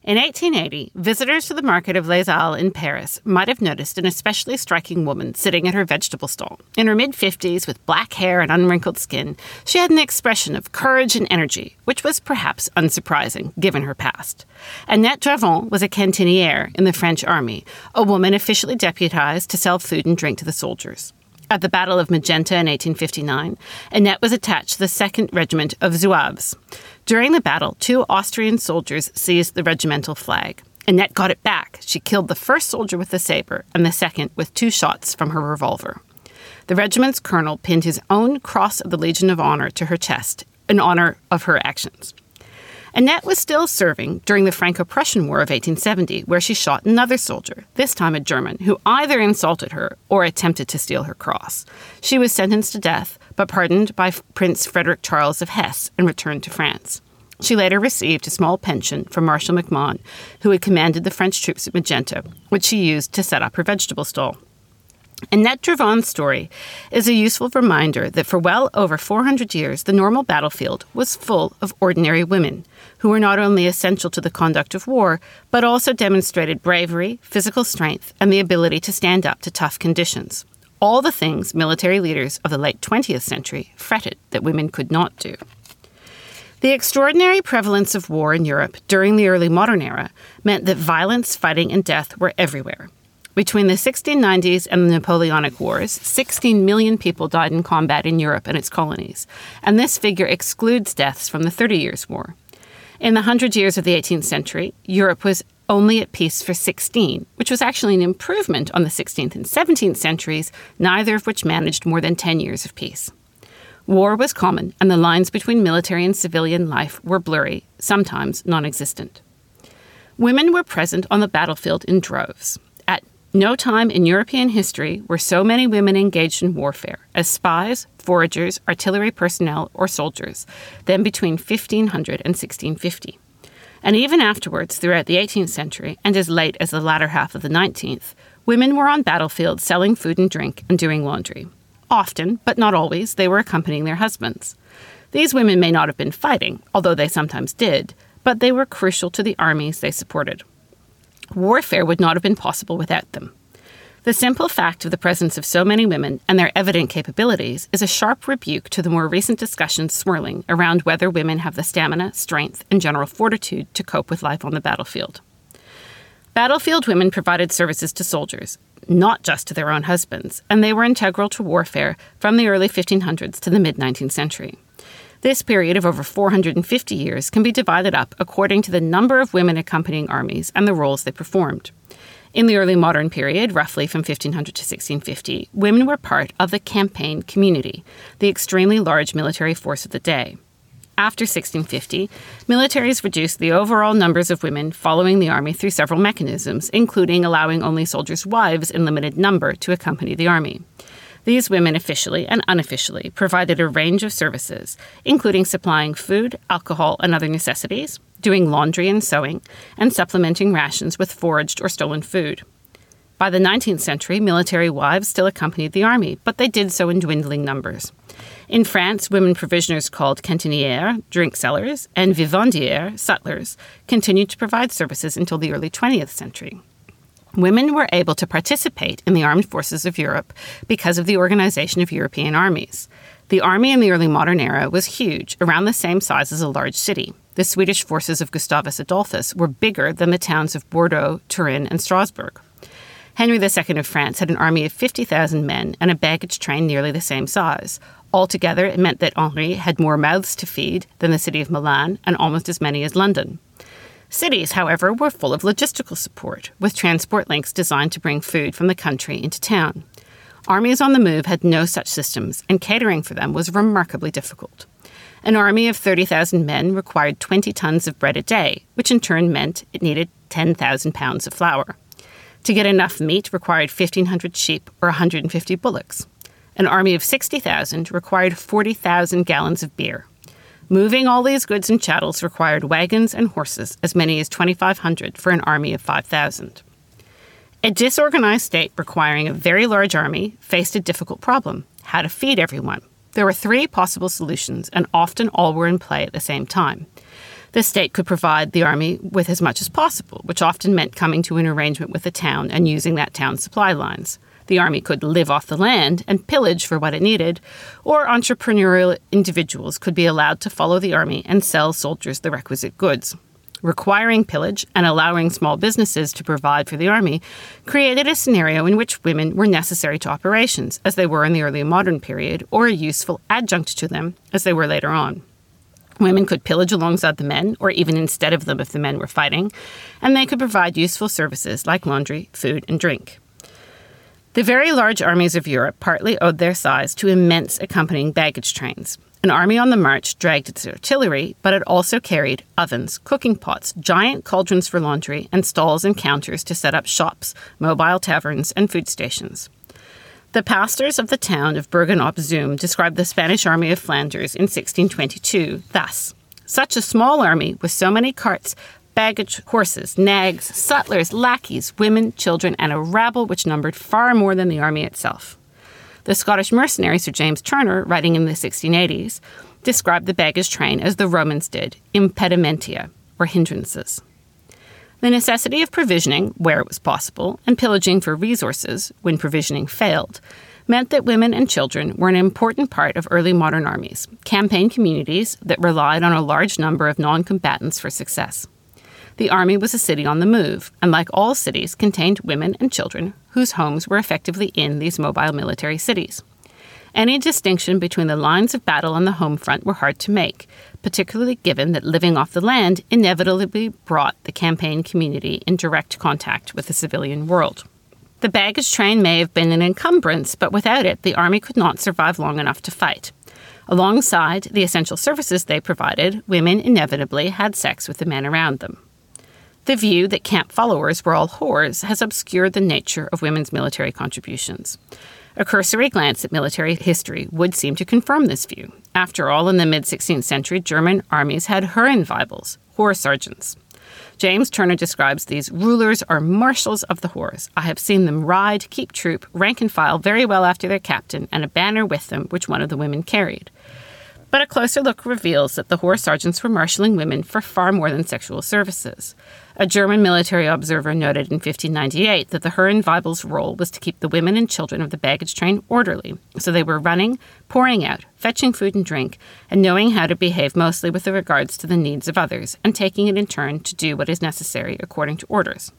In 1880, visitors to the market of Les Halles in Paris might have noticed an especially striking woman sitting at her vegetable stall. In her mid-50s, with black hair and unwrinkled skin, she had an expression of courage and energy, which was perhaps unsurprising, given her past. Annette Dravon was a cantinière in the French army, a woman officially deputized to sell food and drink to the soldiers. At the Battle of Magenta in 1859, Annette was attached to the 2nd Regiment of Zouaves. During the battle, 2 Austrian soldiers seized the regimental flag. Annette got it back. She killed the first soldier with the saber and the second with 2 shots from her revolver. The regiment's colonel pinned his own Cross of the Legion of Honor to her chest in honor of her actions. Annette was still serving during the Franco-Prussian War of 1870, where she shot another soldier, this time a German, who either insulted her or attempted to steal her cross. She was sentenced to death, but pardoned by Prince Frederick Charles of Hesse and returned to France. She later received a small pension from Marshal MacMahon, who had commanded the French troops at Magenta, which she used to set up her vegetable stall. Annette Dravon's story is a useful reminder that for well over 400 years, the normal battlefield was full of ordinary women who were not only essential to the conduct of war, but also demonstrated bravery, physical strength, and the ability to stand up to tough conditions. All the things military leaders of the late 20th century fretted that women could not do. The extraordinary prevalence of war in Europe during the early modern era meant that violence, fighting, and death were everywhere. Between the 1690s and the Napoleonic Wars, 16 million people died in combat in Europe and its colonies, and this figure excludes deaths from the 30 Years' War. In the 100 years of the 18th century, Europe was only at peace for 16, which was actually an improvement on the 16th and 17th centuries, neither of which managed more than 10 years of peace. War was common, and the lines between military and civilian life were blurry, sometimes non-existent. Women were present on the battlefield in droves. At no time in European history were so many women engaged in warfare as spies, foragers, artillery personnel, or soldiers than between 1500 and 1650. And even afterwards, throughout the 18th century, and as late as the latter half of the 19th, women were on battlefields selling food and drink and doing laundry. Often, but not always, they were accompanying their husbands. These women may not have been fighting, although they sometimes did, but they were crucial to the armies they supported. Warfare would not have been possible without them. The simple fact of the presence of so many women and their evident capabilities is a sharp rebuke to the more recent discussions swirling around whether women have the stamina, strength, and general fortitude to cope with life on the battlefield. Battlefield women provided services to soldiers, not just to their own husbands, and they were integral to warfare from the early 1500s to the mid-19th century. This period of over 450 years can be divided up according to the number of women accompanying armies and the roles they performed. In the early modern period, roughly from 1500 to 1650, women were part of the campaign community, the extremely large military force of the day. After 1650, militaries reduced the overall numbers of women following the army through several mechanisms, including allowing only soldiers' wives in limited number to accompany the army. These women officially and unofficially provided a range of services, including supplying food, alcohol, and other necessities, doing laundry and sewing, and supplementing rations with foraged or stolen food. By the 19th century, military wives still accompanied the army, but they did so in dwindling numbers. In France, women provisioners called cantinières, drink sellers, and vivandières, sutlers, continued to provide services until the early 20th century. Women were able to participate in the armed forces of Europe because of the organization of European armies. The army in the early modern era was huge, around the same size as a large city. The Swedish forces of Gustavus Adolphus were bigger than the towns of Bordeaux, Turin, and Strasbourg. Henry II of France had an army of 50,000 men and a baggage train nearly the same size. Altogether, it meant that Henri had more mouths to feed than the city of Milan and almost as many as London. Cities, however, were full of logistical support, with transport links designed to bring food from the country into town. Armies on the move had no such systems, and catering for them was remarkably difficult. An army of 30,000 men required 20 tons of bread a day, which in turn meant it needed 10,000 pounds of flour. To get enough meat required 1,500 sheep or 150 bullocks. An army of 60,000 required 40,000 gallons of beer. Moving all these goods and chattels required wagons and horses, as many as 2,500 for an army of 5,000. A disorganized state requiring a very large army faced a difficult problem: how to feed everyone. There were 3 possible solutions, and often all were in play at the same time. The state could provide the army with as much as possible, which often meant coming to an arrangement with the town and using that town's supply lines. The army could live off the land and pillage for what it needed, or entrepreneurial individuals could be allowed to follow the army and sell soldiers the requisite goods. Requiring pillage and allowing small businesses to provide for the army created a scenario in which women were necessary to operations, as they were in the early modern period, or a useful adjunct to them, as they were later on. Women could pillage alongside the men, or even instead of them if the men were fighting, and they could provide useful services like laundry, food, and drink. The very large armies of Europe partly owed their size to immense accompanying baggage trains. An army on the march dragged its artillery, but it also carried ovens, cooking pots, giant cauldrons for laundry, and stalls and counters to set up shops, mobile taverns, and food stations. The pastors of the town of Bergen-op-Zoom described the Spanish army of Flanders in 1622 thus: "Such a small army with so many carts, baggage, horses, nags, sutlers, lackeys, women, children, and a rabble which numbered far more than the army itself." The Scottish mercenary Sir James Turner, writing in the 1680s, described the baggage train as the Romans did, impedimentia, or hindrances. The necessity of provisioning, where it was possible, and pillaging for resources, when provisioning failed, meant that women and children were an important part of early modern armies, campaign communities that relied on a large number of non-combatants for success. The army was a city on the move, and like all cities, contained women and children whose homes were effectively in these mobile military cities. Any distinction between the lines of battle and the home front were hard to make, particularly given that living off the land inevitably brought the campaign community in direct contact with the civilian world. The baggage train may have been an encumbrance, but without it, the army could not survive long enough to fight. Alongside the essential services they provided, women inevitably had sex with the men around them. The view that camp followers were all whores has obscured the nature of women's military contributions. A cursory glance at military history would seem to confirm this view. After all, in the mid-16th century, German armies had Herrenweibels, whore sergeants. James Turner describes these rulers or marshals of the whores. I have seen them ride, keep troop, rank and file very well after their captain, and a banner with them which one of the women carried. But a closer look reveals that the whore sergeants were marshalling women for far more than sexual services. A German military observer noted in 1598 that the Herrenweibels' role was to keep the women and children of the baggage train orderly, so they were running, pouring out, fetching food and drink, and knowing how to behave mostly with regards to the needs of others, and taking it in turn to do what is necessary according to orders.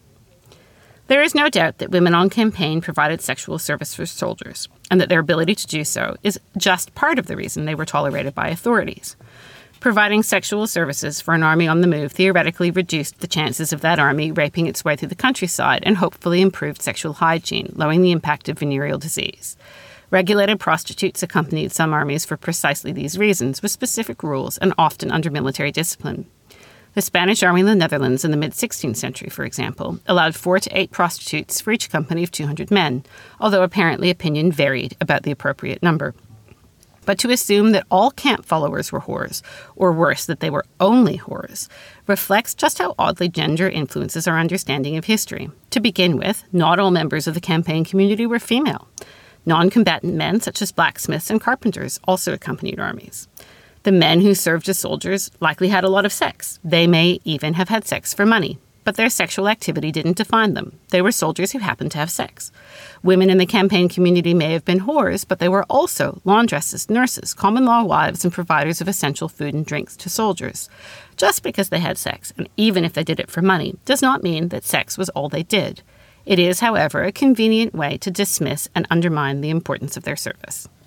There is no doubt that women on campaign provided sexual service for soldiers, and that their ability to do so is just part of the reason they were tolerated by authorities. Providing sexual services for an army on the move theoretically reduced the chances of that army raping its way through the countryside and hopefully improved sexual hygiene, lowering the impact of venereal disease. Regulated prostitutes accompanied some armies for precisely these reasons, with specific rules and often under military discipline. The Spanish army in the Netherlands in the mid-16th century, for example, allowed 4 to 8 prostitutes for each company of 200 men, although apparently opinion varied about the appropriate number. But to assume that all camp followers were whores, or worse, that they were only whores, reflects just how oddly gender influences our understanding of history. To begin with, not all members of the campaign community were female. Non-combatant men, such as blacksmiths and carpenters, also accompanied armies. The men who served as soldiers likely had a lot of sex. They may even have had sex for money. But their sexual activity didn't define them. They were soldiers who happened to have sex. Women in the campaign community may have been whores, but they were also laundresses, nurses, common law wives, and providers of essential food and drinks to soldiers. Just because they had sex, and even if they did it for money, does not mean that sex was all they did. It is, however, a convenient way to dismiss and undermine the importance of their service.